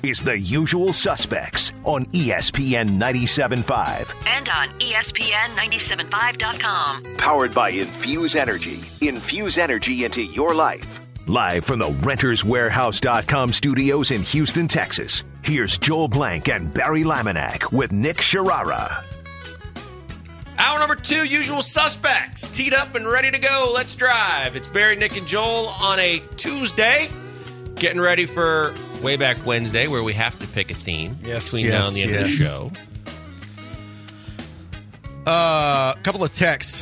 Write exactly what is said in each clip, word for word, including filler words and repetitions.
is The Usual Suspects on E S P N ninety-seven point five. And on E S P N ninety-seven point five dot com. Powered by Infuse Energy. Infuse energy into your life. Live from the Renters Warehouse dot com studios in Houston, Texas, here's Joel Blank and Barry Laminack with Nick Sharara. Hour number two, Usual Suspects. Teed up and ready to go. Let's drive. It's Barry, Nick, and Joel on a Tuesday. Getting ready for Way Back Wednesday, where we have to pick a theme yes, between yes, now and the end yes. of the show. A uh, couple of texts.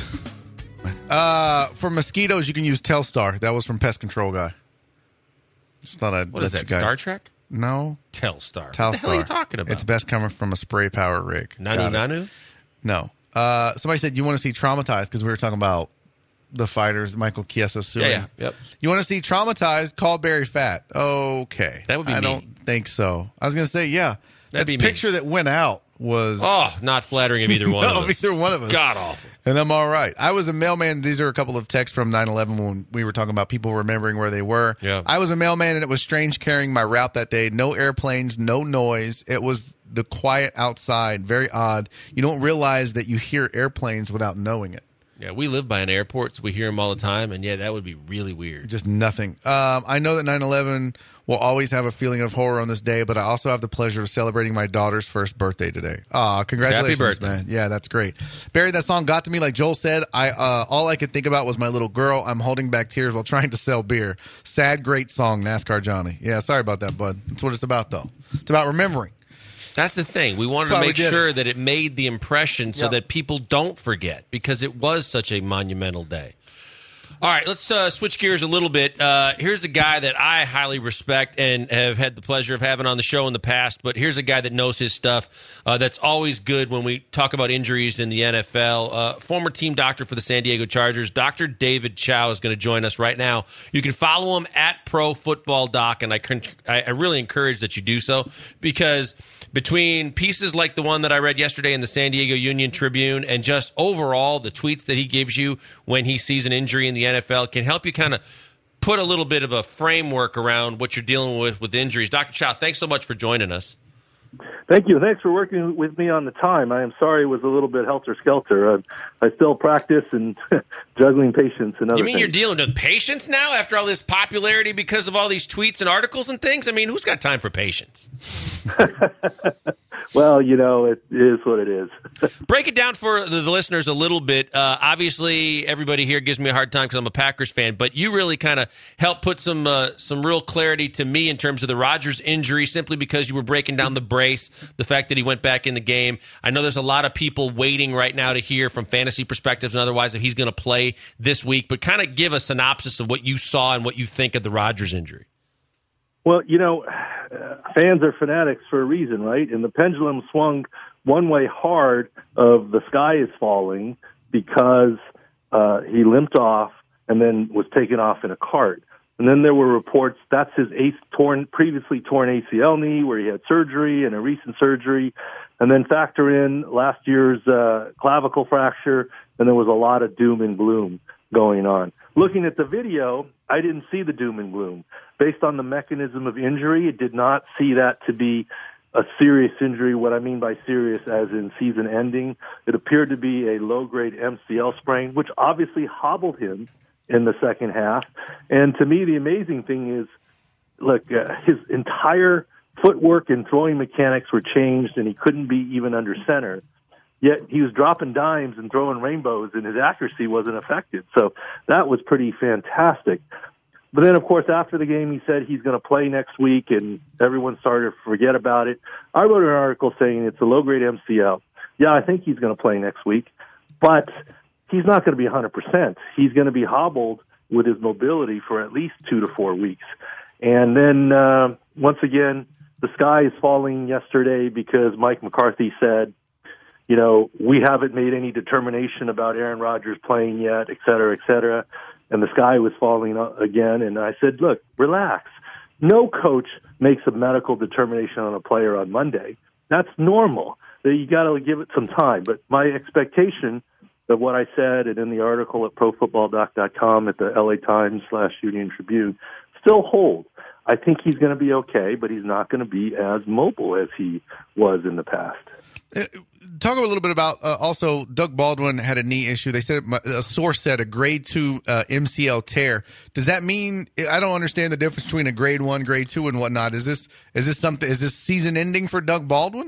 Uh, for mosquitoes, you can use Telstar. That was from Pest Control Guy. Just thought I'd What let is that, you guys... Star Trek? No. Telstar. Telstar. What the hell are you talking about? It's best coming from a spray power rig. Nanu Nanu? No. Uh, somebody said you want to see Traumatized because we were talking about the fighters, Michael Chiesa suing. Yeah, yeah, yep. You want to see Traumatized? Call Barry Fat. Okay. That would be I me. don't think so. I was going to say, yeah. That'd the be me. picture that went out was... Oh, not flattering of either one no, of us. either one of us. God awful. And I'm all right. I was a mailman. These are a couple of texts from nine eleven when we were talking about people remembering where they were. Yeah. I was a mailman, and it was strange carrying my route that day. No airplanes, no noise. It was the quiet outside. Very odd. You don't realize that you hear airplanes without knowing it. Yeah, we live by an airport, so we hear them all the time, and yeah, that would be really weird. Just nothing. Um, I know that nine eleven will always have a feeling of horror on this day, but I also have the pleasure of celebrating my daughter's first birthday today. Aw, congratulations, Happy birthday. man. Yeah, that's great. Barry, that song got to me. Like Joel said, I uh, all I could think about was my little girl. I'm holding back tears while trying to sell beer. Sad, great song, NASCAR Johnny. Yeah, sorry about that, bud. That's what it's about, though. It's about remembering. That's the thing. We wanted That's to why make we did sure it. that it made the impression so Yep. that people don't forget, because it was such a monumental day. All right, let's uh, switch gears a little bit. Uh, here's a guy that I highly respect and have had the pleasure of having on the show in the past, but here's a guy that knows his stuff. Uh, that's always good when we talk about injuries in the N F L. Uh, former team doctor for the San Diego Chargers, Doctor David Chow, is going to join us right now. You can follow him at Pro Football Doc, and I, I, I really encourage that you do so, because between pieces like the one that I read yesterday in the San Diego Union Tribune and just overall the tweets that he gives you when he sees an injury in the N F L can help you kind of put a little bit of a framework around what you're dealing with with injuries. Doctor Chow, thanks so much for joining us. Thank you. Thanks for working with me on the time. I am sorry it was a little bit helter-skelter. Uh, I still practice and juggling patients and other You mean things. you're dealing with patience now after all this popularity because of all these tweets and articles and things? I mean, who's got time for patience? Well, you know, it is what it is. Break it down for the, the listeners a little bit. Uh, obviously, everybody here gives me a hard time because I'm a Packers fan, but you really kind of helped put some uh, some real clarity to me in terms of the Rodgers injury, simply because you were breaking down the brace, the fact that he went back in the game. I know there's a lot of people waiting right now to hear from fantasy perspectives and otherwise if he's going to play this week, but kind of give a synopsis of what you saw and what you think of the Rodgers injury. Well, you know, uh, fans are fanatics for a reason, right? And the pendulum swung one way hard of the sky is falling because uh, he limped off and then was taken off in a cart. And then there were reports that's his ace, torn, previously torn A C L knee where he had surgery and a recent surgery. And then factor in last year's uh, clavicle fracture, and there was a lot of doom and gloom going on. Looking at the video, I didn't see the doom and gloom. Based on the mechanism of injury, it did not see that to be a serious injury. What I mean by serious as in season ending, it appeared to be a low-grade M C L sprain, which obviously hobbled him in the second half. And to me, the amazing thing is, look, uh, his entire footwork and throwing mechanics were changed, and he couldn't be even under center. Yet he was dropping dimes and throwing rainbows, and his accuracy wasn't affected. So that was pretty fantastic. But then, of course, after the game, he said he's going to play next week, and everyone started to forget about it. I wrote an article saying it's a low-grade M C L. Yeah, I think he's going to play next week, but he's not going to be one hundred percent. He's going to be hobbled with his mobility for at least two to four weeks. And then, uh, once again, the sky is falling yesterday because Mike McCarthy said, you know, we haven't made any determination about Aaron Rodgers playing yet, et cetera, et cetera. And the sky was falling again. And I said, look, relax. No coach makes a medical determination on a player on Monday. That's normal. You got to give it some time. But my expectation of what I said and in the article at pro football doc dot com at the L A Times slash Union Tribune still holds. I think he's going to be okay, but he's not going to be as mobile as he was in the past. Uh, talk a little bit about uh, also Doug Baldwin had a knee issue. They said a source said a grade two uh, M C L tear. Does that mean I don't understand the difference between a grade one, grade two, and whatnot? Is this is this something? Is this season ending for Doug Baldwin?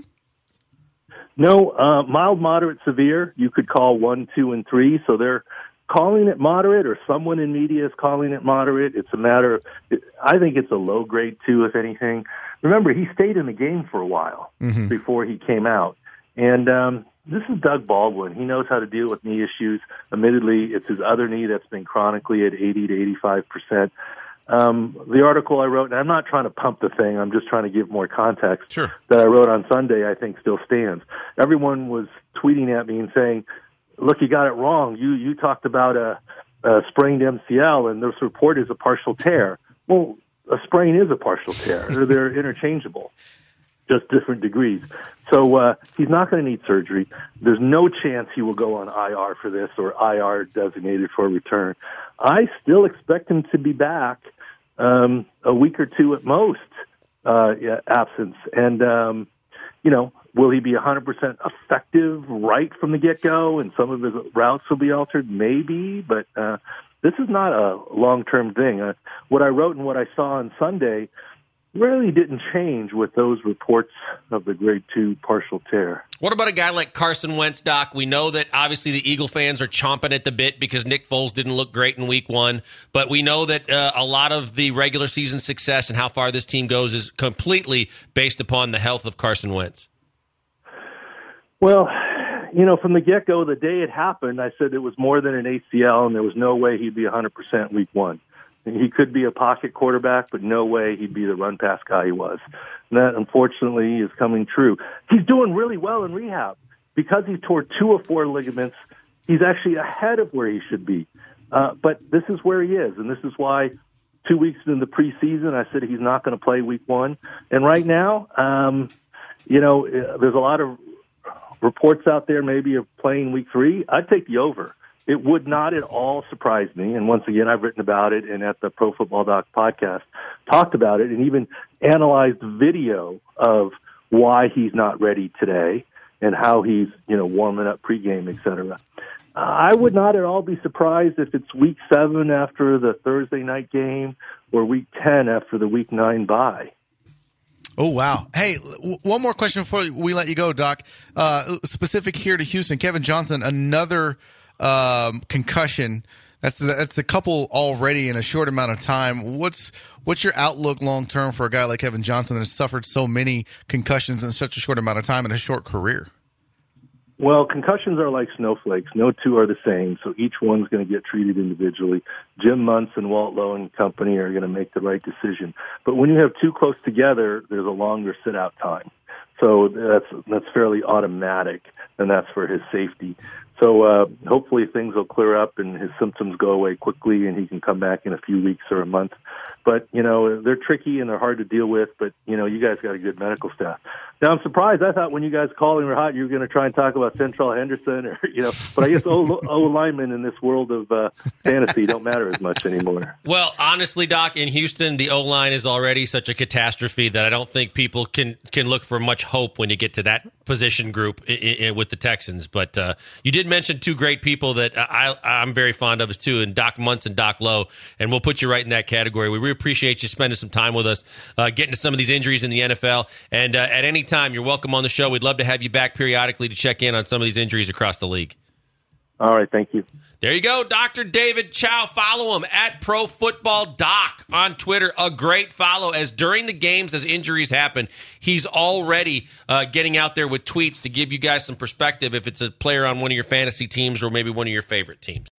No, uh, mild, moderate, severe. You could call one, two, and three. So they're calling it moderate, or someone in media is calling it moderate. It's a matter of, I think it's a low grade two, if anything. Remember, he stayed in the game for a while mm-hmm. before he came out. And um, this is Doug Baldwin. He knows how to deal with knee issues. Admittedly, it's his other knee that's been chronically at eighty to eighty-five percent. Um, the article I wrote, and I'm not trying to pump the thing, I'm just trying to give more context, sure. that I wrote on Sunday, I think still stands. Everyone was tweeting at me and saying, look, you got it wrong. You you talked about a, a sprained M C L, and this report is a partial tear. Well, a sprain is a partial tear. They're, they're interchangeable, just different degrees. So uh, he's not going to need surgery. There's no chance he will go on I R for this, or I R designated for return. I still expect him to be back um, a week or two at most, uh, yeah, absence. And, um, you know, will he be one hundred percent effective right from the get-go, and some of his routes will be altered? Maybe, but uh, this is not a long-term thing. Uh, what I wrote and what I saw on Sunday really didn't change with those reports of the grade two partial tear. What about a guy like Carson Wentz, Doc? We know that obviously the Eagle fans are chomping at the bit because Nick Foles didn't look great in week one, but we know that uh, a lot of the regular season success and how far this team goes is completely based upon the health of Carson Wentz. Well, you know, from the get-go, the day it happened, I said it was more than an A C L, and there was no way he'd be one hundred percent week one. He could be a pocket quarterback, but no way he'd be the run-pass guy he was. And that, unfortunately, is coming true. He's doing really well in rehab. Because he tore two of four ligaments, he's actually ahead of where he should be. Uh, but this is where he is, and this is why two weeks into the preseason, I said he's not going to play week one. And right now, um, you know, there's a lot of reports out there maybe of playing week three. I'd take the over. It would not at all surprise me. And once again, I've written about it and at the Pro Football Doc podcast talked about it and even analyzed video of why he's not ready today and how he's, you know, warming up pregame, et cetera. Uh, I would not at all be surprised if it's week seven after the Thursday night game or week ten after the week nine bye. Oh, wow. Hey, w- one more question before we let you go, Doc. Uh, specific here to Houston, Kevin Johnson, another um, concussion. That's that's a couple already in a short amount of time. What's what's your outlook long term for a guy like Kevin Johnson that has suffered so many concussions in such a short amount of time in a short career? Well, concussions are like snowflakes. No two are the same, so each one's going to get treated individually. Jim Muntz and Walt Lowe and company are going to make the right decision. But when you have two close together, there's a longer sit-out time. So that's that's fairly automatic, and that's for his safety. So uh, hopefully things will clear up and his symptoms go away quickly and he can come back in a few weeks or a month. But, you know, they're tricky and they're hard to deal with, but, you know, you guys got a good medical staff. Now, I'm surprised. I thought when you guys called and were hot, you were going to try and talk about Central Henderson or, you know, but I guess O, o linemen in this world of uh, fantasy don't matter as much anymore. Well, honestly, Doc, in Houston, the O-line is already such a catastrophe that I don't think people can, can look for much hope when you get to that position group I I with the Texans. But uh, you did mention two great people that I, I'm very fond of too, and Doc Muntz and Doc Lowe, and we'll put you right in that category. We really appreciate you spending some time with us, uh, getting to some of these injuries in the N F L. And uh, at any time, you're welcome on the show. We'd love to have you back periodically to check in on some of these injuries across the league. All right, thank you. There you go, Doctor David Chao. Follow him at Pro Football Doc on Twitter. A great follow, as during the games, as injuries happen, he's already uh, getting out there with tweets to give you guys some perspective if it's a player on one of your fantasy teams or maybe one of your favorite teams.